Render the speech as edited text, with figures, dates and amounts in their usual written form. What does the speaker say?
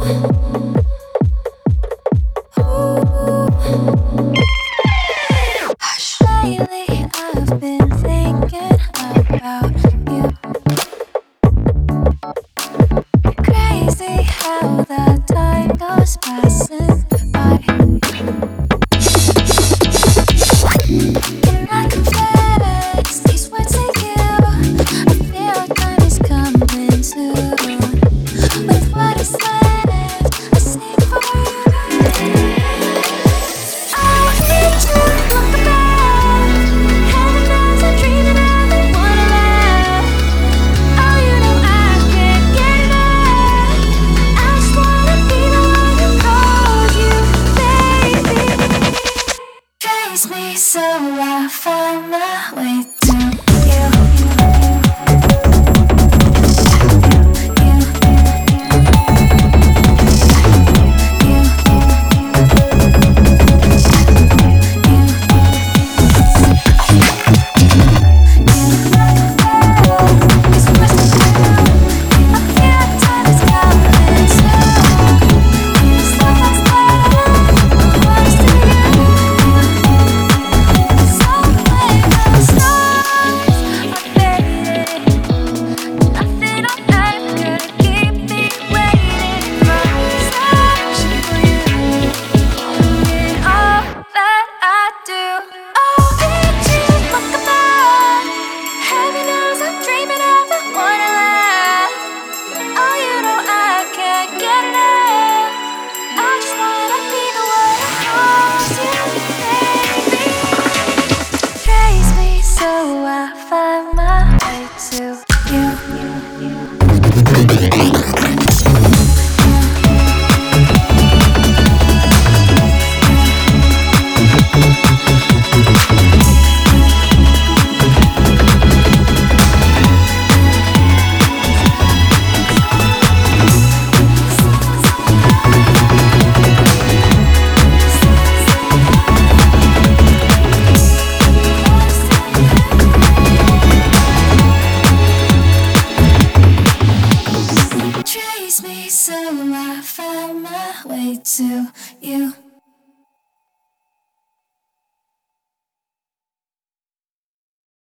Hush, lately I've been thinking about you. Crazy how the time goes passing by. Can I confess these words to you? I feel like time is coming soon. With what is left, I sing for you. I need to look back. Heaven knows I'm dreaming of the one I love. Oh, you know I can't get enough. I just wanna be the one who calls you baby. Trace me so I find my way to you. So I find my way to Trace me so I find my way to you.